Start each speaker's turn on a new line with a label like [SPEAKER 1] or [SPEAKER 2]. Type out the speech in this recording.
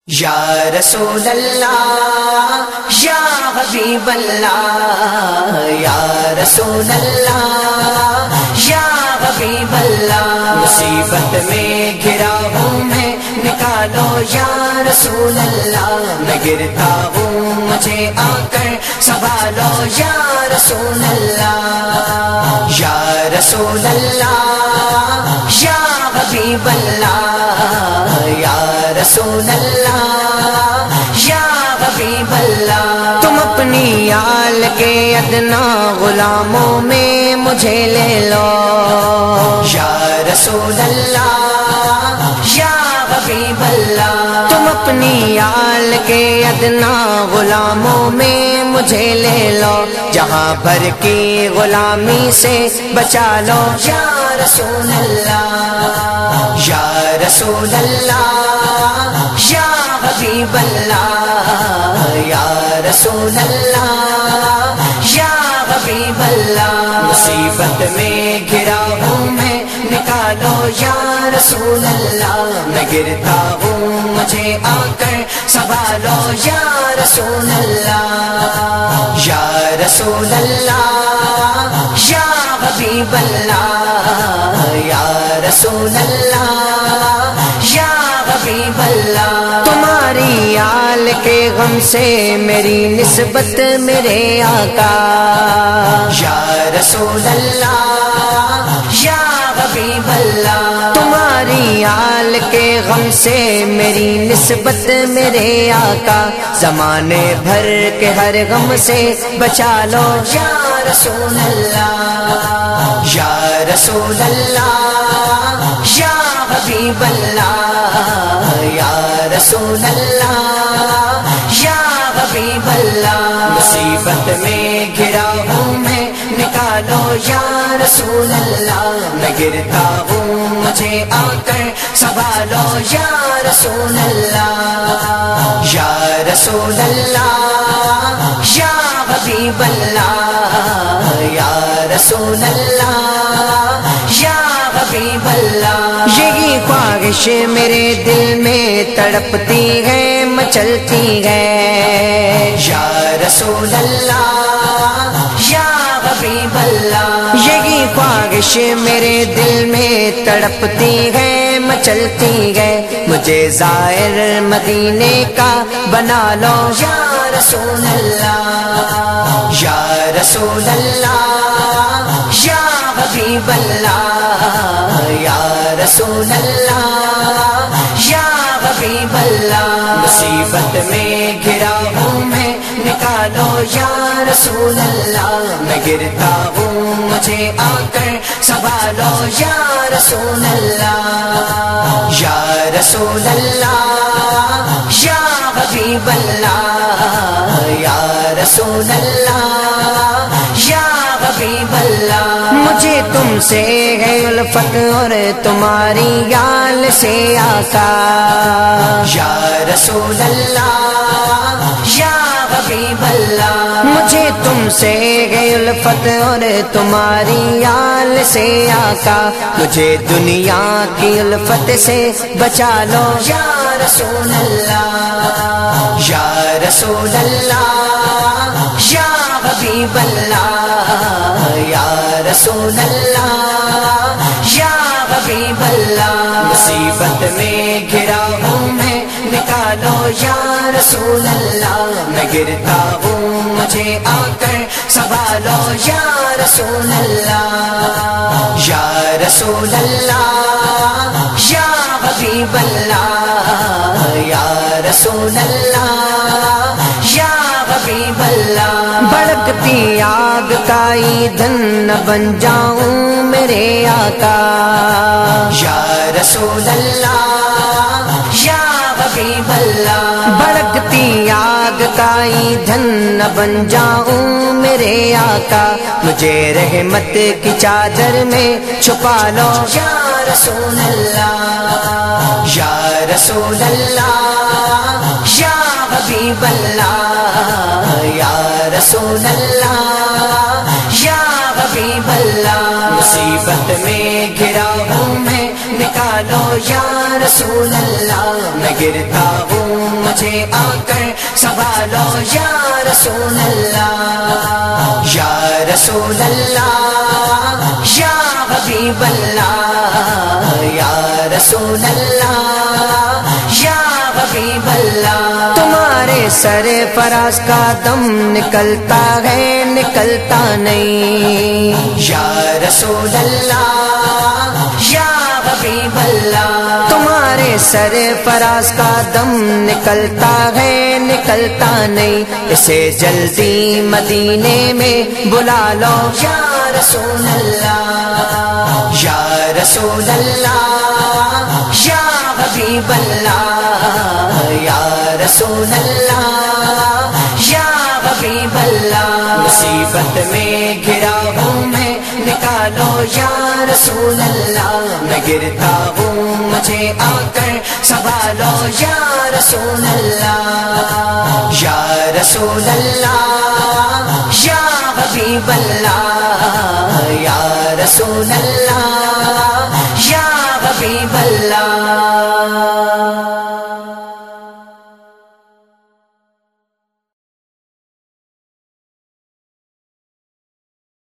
[SPEAKER 1] یا رسول اللہ یا حبیب اللہ، یا رسول اللہ یا حبیب اللہ، مصیبت میں گھرا ہوں میں نکالو یا رسول اللہ، میں گرتا ہوں مجھے آ کر سنبھالو یا رسول اللہ، یا رسول اللہ یا حبیب اللہ، یا رسول اللہ یا حبیب اللہ، تم اپنی آل کے ادنا غلاموں میں مجھے لے لو یا رسول اللہ یا حبیب اللہ، تم اپنی آل کے ادنا غلاموں میں مجھے لے لو، جہاں بھر کی غلامی سے بچا لو یا رسول اللہ، یا رسول اللہ یا حبیب اللہ، یا رسول اللہ یا حبیب اللہ، مصیبت میں گھرا ہوں میں نکالو یا رسول اللہ، میں گرتا ہوں مجھے آ کر سنبھالو یا رسول اللہ، یا رسول اللہ یا حبیب اللہ، یا رسول اللہ یا حبیب اللہ، تمہاری آل کے غم سے میری نسبت میرے آقا، یا رسول اللہ یا حبیب اللہ، تمہاری آل کے غم سے میری نسبت میرے آقا، زمانے بھر کے ہر غم سے بچا لو یا رسول اللہ، یا رسول اللہ یا حبیب اللہ، یا رسول اللہ یا حبیب اللہ، مصیبت میں گھرا ہوں میں نکالو یا رسول اللہ، میں گرتا ہوں مجھے آ کر سنبھالو یا رسول اللہ، یا رسول اللہ یا حبیب اللہ، یا رسول اللہ یا حبیب اللہ، یہی خواہش میرے دل میں تڑپتی ہے مچلتی ہے، یا رسول اللہ یا حبیب اللہ، یہی خواہش میرے دل میں تڑپتی ہے مچلتی ہے، مجھے زائر مدینے کا بنا لو یا رسول اللہ، یا رسول اللہ یا حبیب اللہ، یا رسول اللہ یا حبیب اللہ، مصیبت میں گھرا ہوں میں نکالو یا رسول اللہ، میں گرتا ہوں مجھے آ کر سنبھالو یا رسول اللہ، یا رسول اللہ یا حبیب اللہ، یا رسول اللہ یا حبیب اللہ، مجھے تم سے ہے الفت اور تمہاری آل سے آقا، یا رسول اللہ یا حبیب اللہ، مجھے تم سے ہے الفت اور تمہاری آل سے آقا، مجھے دنیا کی الفت سے بچا لو یا رسول اللہ، یا رسول اللہ یا حبیب اللہ، یا رسول اللہ یا حبیب اللہ، مصیبت میں گھرا ہوں میں نکالو یا رسول اللہ، میں گرتا ہوں مجھے آ کر سنبھالو یا رسول اللہ، یا رسول اللہ یا حبیب اللہ، یا رسول اللہ یا حبیب اللہ، بھڑکتی آگ کا ایندھن نہ بن جاؤں میرے آقا، یا رسول اللہ یا حبیب اللہ، بھڑکتی آگ کا ایندھن نہ بن جاؤں میرے آقا، مجھے رحمت کی چادر میں چھپا لو یا رسول اللہ، یا رسول اللہ یا حبیب اللہ، یا رسول اللہ یا حبیب اللہ، مصیبت میں گھرا ہوں میں نکالو یا رسول اللہ، میں گرتا ہوں مجھے آ کر سنبھالو یا رسول اللہ یا رسول اللہ یا حبیب اللہ یا رسول اللہ یا حبیب اللہ تمہارے سر فراز کا دم نکلتا ہے نکلتا نہیں یا رسول اللہ یا حبیب اللہ تمہارے سر فراز کا دم نکلتا ہے نکلتا نہیں اسے جلدی مدینے میں بلا لو یا رسول اللہ یا رسول اللہ یا حبیب اللہ یا رسول اللہ یا حبیب اللہ مصیبت میں گرا ہوں میں نکالو یا رسول اللہ میں گرتا ہوں مجھے آ کر سنبھالو یا رسول اللہ یا رسول اللہ یا حبیب اللہ یا رسول اللہ